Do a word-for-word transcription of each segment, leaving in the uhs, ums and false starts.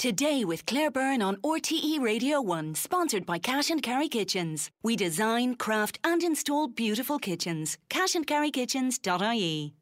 Today with Claire Byrne on R T E Radio one, sponsored by Cash and Carry Kitchens. We design, craft and install beautiful kitchens. cash and carry kitchens dot I E.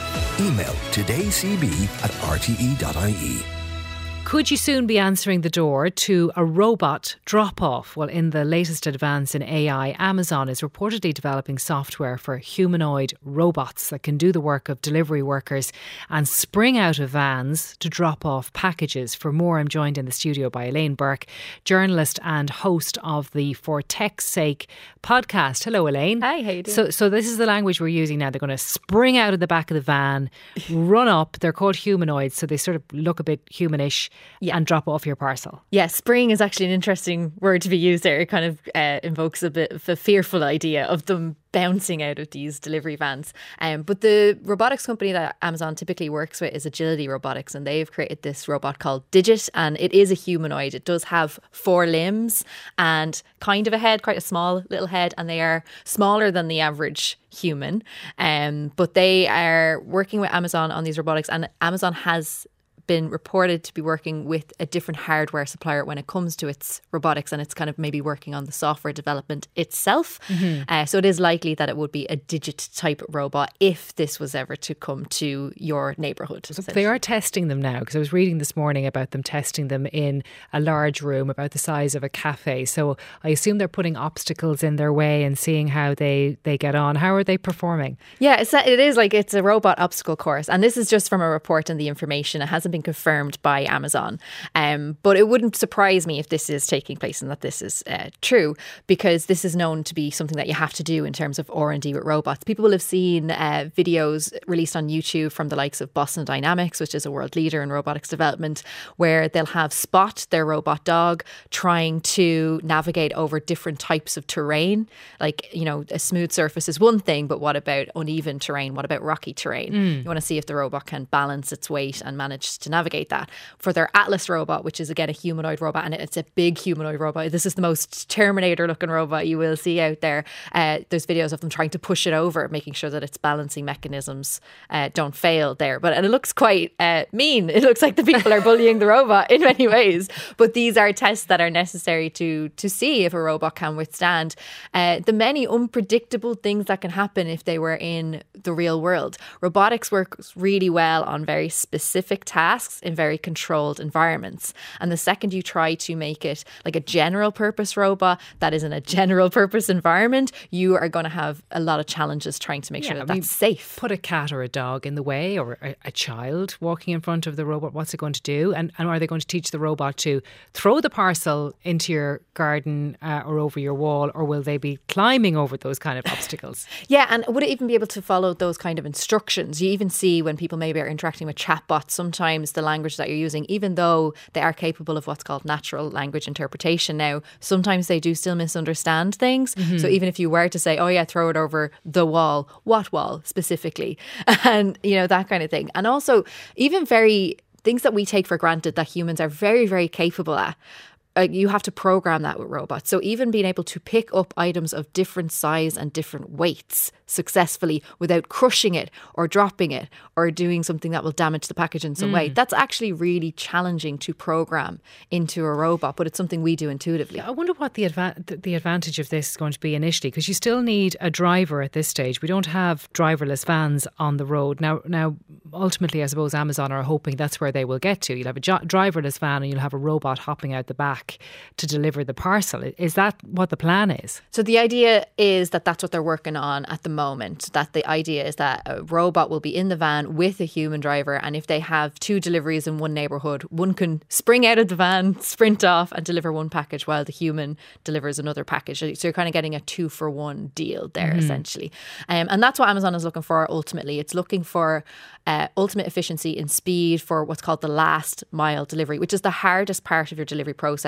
Email todaycb at r t e dot i e. Could you soon be answering the door to a robot drop-off? Well, in the latest advance in A I, Amazon is reportedly developing software for humanoid robots that can do the work of delivery workers and spring out of vans to drop off packages. For more, I'm joined in the studio by Elaine Burke, journalist and host of the For Tech's Sake podcast. Hello, Elaine. Hi, how you doing? So, so this is the language we're using now. They're going to spring out of the back of the van, run up. They're called humanoids, so they sort of look a bit humanish. Yeah. And drop off your parcel. Yeah, spring is actually an interesting word to be used there. It kind of uh, invokes a bit of a fearful idea of them bouncing out of these delivery vans. Um, but the robotics company that Amazon typically works with is Agility Robotics, and they've created this robot called Digit, and it is a humanoid. It does have four limbs and kind of a head, quite a small little head, and they are smaller than the average human. Um, but they are working with Amazon on these robotics, and Amazon has been reported to be working with a different hardware supplier when it comes to its robotics, and it's kind of maybe working on the software development itself. Mm-hmm. Uh, so it is likely that it would be a Digit type robot if this was ever to come to your neighbourhood. So they are testing them now, because I was reading this morning about them testing them in a large room about the size of a cafe. So I assume they're putting obstacles in their way and seeing how they, they get on. How are they performing? Yeah, it's, it is like it's a robot obstacle course, and this is just from a report in The Information. It hasn't been confirmed by Amazon, um, but it wouldn't surprise me if this is taking place and that this is uh, true, because this is known to be something that you have to do in terms of R and D with robots. People will have seen uh, videos released on YouTube from the likes of Boston Dynamics, which is a world leader in robotics development, where they'll have Spot, their robot dog, trying to navigate over different types of terrain. Like, you know, a smooth surface is one thing, but what about uneven terrain? What about rocky terrain? Mm. You want to see if the robot can balance its weight and manage to navigate that. For their Atlas robot, which is again a humanoid robot, and it's a big humanoid robot. This is the most Terminator looking robot you will see out there. Uh, there's videos of them trying to push it over, making sure that its balancing mechanisms uh, don't fail there. But and it looks quite uh, mean. It looks like the people are bullying the robot in many ways. But these are tests that are necessary to to see if a robot can withstand uh, the many unpredictable things that can happen if they were in the real world. Robotics works really well on very specific tasks in very controlled environments. And the second you try to make it like a general purpose robot that is in a general purpose environment, you are going to have a lot of challenges trying to make yeah, sure that I mean, that's safe. Put a cat or a dog in the way, or a, a child walking in front of the robot. What's it going to do? And, and are they going to teach the robot to throw the parcel into your garden uh, or over your wall, or will they be climbing over those kind of obstacles? Yeah, and would it even be able to follow those kind of instructions? You even see when people maybe are interacting with chatbots, sometimes the language that you're using, even though they are capable of what's called natural language interpretation now, sometimes they do still misunderstand things. Mm-hmm. So even if you were to say, oh yeah, throw it over the wall, what wall specifically? And, you know, that kind of thing. And also even very things that we take for granted that humans are very, very capable at. Uh, you have to program that with robots. So even being able to pick up items of different size and different weights successfully without crushing it or dropping it or doing something that will damage the package in some mm. way, that's actually really challenging to program into a robot, but it's something we do intuitively. Yeah, I wonder what the, adva- the advantage of this is going to be initially, because you still need a driver at this stage. We don't have driverless vans on the road. Now, now ultimately, I suppose Amazon are hoping that's where they will get to. You'll have a jo- driverless van and you'll have a robot hopping out the back to deliver the parcel. Is that what the plan is? So the idea is that that's what they're working on at the moment. That the idea is that a robot will be in the van with a human driver, and if they have two deliveries in one neighbourhood, one can spring out of the van, sprint off and deliver one package while the human delivers another package. So you're kind of getting a two for one deal there, mm-hmm. essentially. Um, and that's what Amazon is looking for ultimately. It's looking for uh, ultimate efficiency and speed for what's called the last mile delivery, which is the hardest part of your delivery process.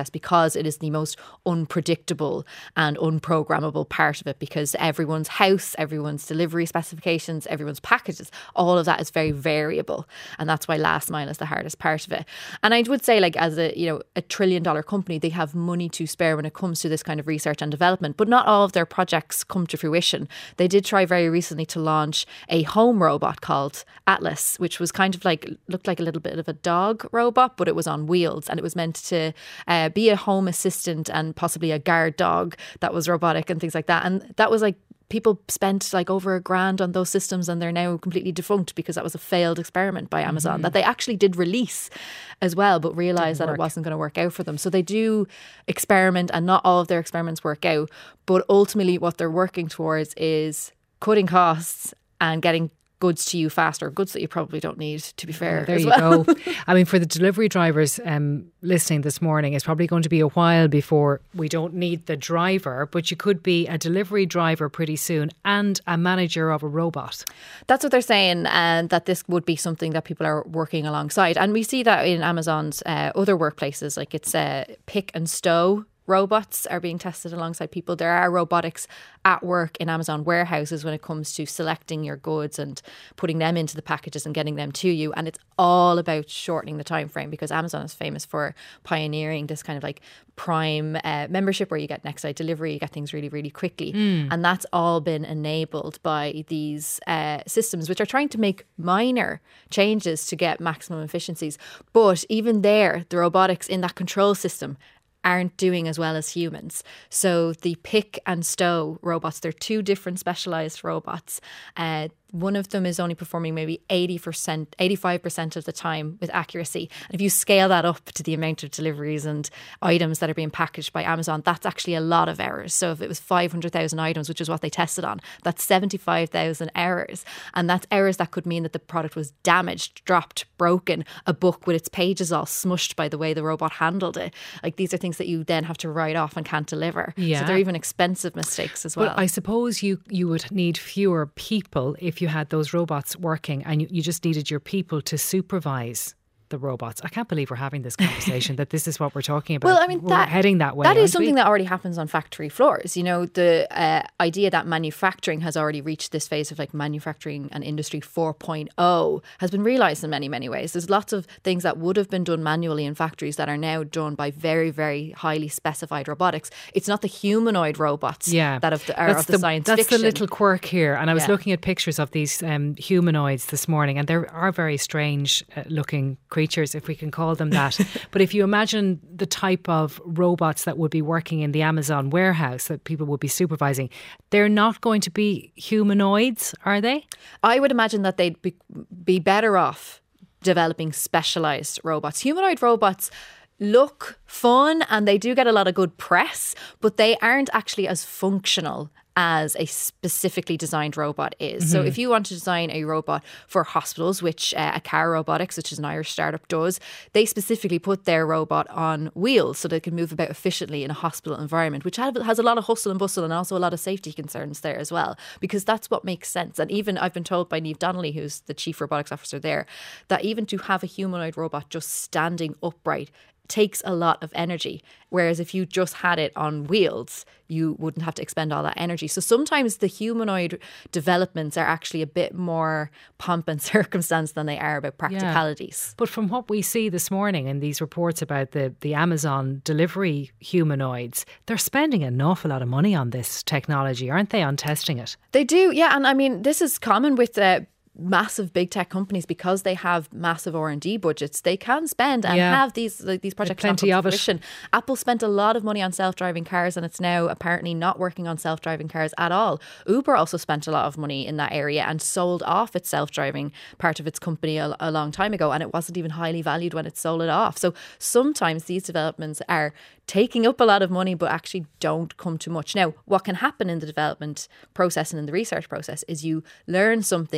process because it is the most unpredictable and unprogrammable part of it, because everyone's house, everyone's delivery specifications, everyone's packages, all of that is very variable. And that's why last mile is the hardest part of it. And I would say, like, as a, you know, a trillion dollar company, they have money to spare when it comes to this kind of research and development, but not all of their projects come to fruition. They did try very recently to launch a home robot called Atlas, which was kind of like, looked like a little bit of a dog robot, but it was on wheels, and it was meant to uh, be a home assistant and possibly a guard dog that was robotic and things like that. And that was like, people spent like over a grand on those systems, and they're now completely defunct because that was a failed experiment by Amazon mm-hmm. that they actually did release as well, but realised that it wasn't going to work out for them. So they do experiment, and not all of their experiments work out. But ultimately what they're working towards is cutting costs and getting goods to you faster, goods that you probably don't need, to be fair. There as you well. go. I mean, for the delivery drivers um, listening this morning, it's probably going to be a while before we don't need the driver, but you could be a delivery driver pretty soon and a manager of a robot. That's what they're saying, and that this would be something that people are working alongside. And we see that in Amazon's uh, other workplaces, like it's uh, pick and stow robots are being tested alongside people. There are robotics at work in Amazon warehouses when it comes to selecting your goods and putting them into the packages and getting them to you. And it's all about shortening the time frame, because Amazon is famous for pioneering this kind of like Prime uh, membership where you get next day delivery, you get things really, really quickly. Mm. And that's all been enabled by these uh, systems, which are trying to make minor changes to get maximum efficiencies. But even there, the robotics in that control system aren't doing as well as humans. So the pick and stow robots, they're two different specialised robots. Uh, one of them is only performing maybe eighty percent, eighty-five percent of the time with accuracy. And if you scale that up to the amount of deliveries and items that are being packaged by Amazon, that's actually a lot of errors. So if it was five hundred thousand items, which is what they tested on, that's seventy-five thousand errors. And that's errors that could mean that the product was damaged, dropped, broken, a book with its pages all smushed by the way the robot handled it. Like, these are things that you then have to write off and can't deliver. Yeah. So they're even expensive mistakes as well. But I suppose you, you would need fewer people if you had those robots working, and you, you just needed your people to supervise the robots. I can't believe we're having this conversation that this is what we're talking about. Well, I mean, we're that, heading that way. That is we? something that already happens on factory floors. You know, the uh, idea that manufacturing has already reached this phase of like manufacturing and industry four point oh has been realised in many, many ways. There's lots of things that would have been done manually in factories that are now done by very, very highly specified robotics. It's not the humanoid robots yeah. that have the, are that's of the, the science that's fiction. the little quirk here. And I was yeah. looking at pictures of these um, humanoids this morning, and there are very strange uh, looking creatures, if we can call them that. But if you imagine the type of robots that would be working in the Amazon warehouse that people would be supervising, they're not going to be humanoids, are they? I would imagine that they'd be, be better off developing specialised robots. Humanoid robots look fun and they do get a lot of good press, but they aren't actually as functional as a specifically designed robot is. Mm-hmm. So if you want to design a robot for hospitals, which uh, Akara Robotics, which is an Irish startup, does, they specifically put their robot on wheels so they can move about efficiently in a hospital environment, which has a lot of hustle and bustle and also a lot of safety concerns there as well, because that's what makes sense. And even I've been told by Niamh Donnelly, who's the chief robotics officer there, that even to have a humanoid robot just standing upright takes a lot of energy, whereas if you just had it on wheels, you wouldn't have to expend all that energy. So sometimes the humanoid developments are actually a bit more pomp and circumstance than they are about practicalities. Yeah. But from what we see this morning in these reports about the, the Amazon delivery humanoids, they're spending an awful lot of money on this technology, aren't they, on testing it? They do, yeah. And I mean, this is common with uh, massive big tech companies, because they have massive R and D budgets. They can spend and yeah. have these like, these projects. Plenty of it. Apple spent a lot of money on self-driving cars, and it's now apparently not working on self-driving cars at all. Uber also spent a lot of money in that area and sold off its self-driving part of its company a, a long time ago, and it wasn't even highly valued when it sold it off. So sometimes these developments are taking up a lot of money but actually don't come to much. Now, what can happen in the development process and in the research process is you learn something that you can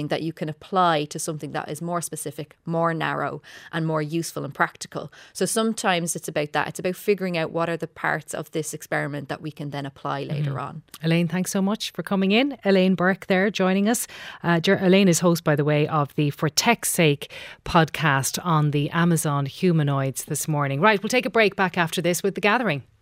can apply to something that is more specific, more narrow and more useful and practical. So sometimes it's about that. It's about figuring out what are the parts of this experiment that we can then apply later mm-hmm. on. Elaine, thanks so much for coming in. Elaine Burke there joining us. Uh, Elaine is host, by the way, of the For Tech's Sake podcast on the Amazon humanoids this morning. Right, we'll take a break back after this with The Gathering.